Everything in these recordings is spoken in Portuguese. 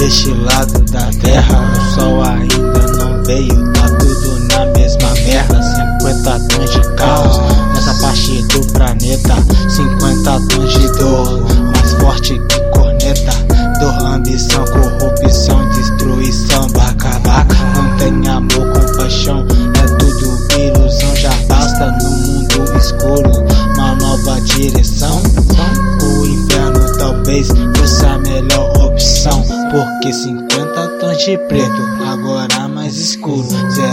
deste lado da terra o sol ainda não veio, tá tudo na mesma merda. 50 tons de caos nessa parte do planeta, 50 tons de dor, mais forte que corneta. Dor, ambição, corrupção, destruição, baca. Não tem amor, compaixão, é tudo ilusão. Já basta no mundo escuro uma nova direção. O inferno talvez fosse a melhor opção, porque 50 tons de preto, agora mais escuro.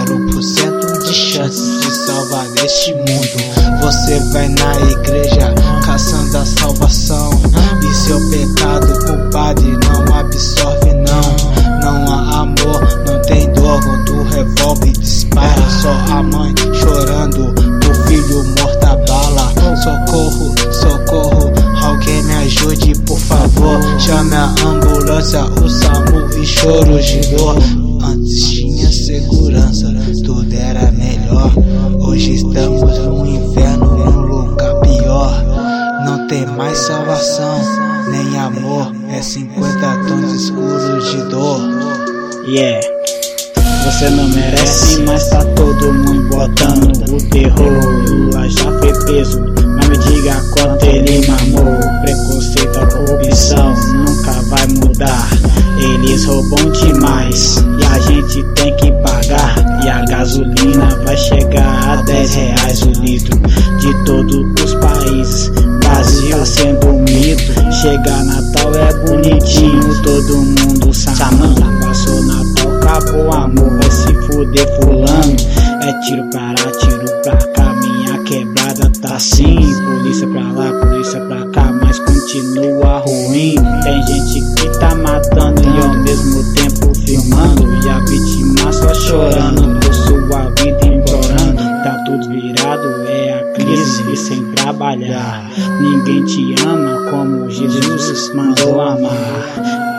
0% de chances de salvar neste mundo. Você vai na igreja caçando a salvação, e seu pecado o padre não absorve não. Não há amor, não tem dor quando o revólver dispara. Só a mãe chorando, o filho morto a bala. Socorro, socorro, alguém me ajude por favor. Chame a ambulância, o SAMU e choros de dor. Antes tinha segurança, tudo era melhor. Hoje estamos no inferno, num lugar pior. Não tem mais salvação, nem amor. É 50 tons escuros de dor. Yeah, você não merece, mas tá todo mundo botando o terror. Lula já foi preso, mas me diga quanto ele mamou. Preconceito, a corrupção nunca vai mudar. Eles roubam demais e a gente tem que pagar. E a gasolina vai chegar a R$10 o litro. De todos os países, Brasil tá sendo um mito. Chegar Natal é bonitinho, todo mundo samando. Passou Natal, acabou amor, vai se fuder fulano. É tiro pra lá, tiro pra cá, minha quebrada tá assim. Polícia pra lá, polícia pra cá, mas continua ruim. Tem gente que tá matando e ao mesmo tempo filmando, e a vítima só chorando por sua vida implorando. Tá tudo virado, é a crise e sem trabalhar. Ninguém te ama como Jesus mandou amar.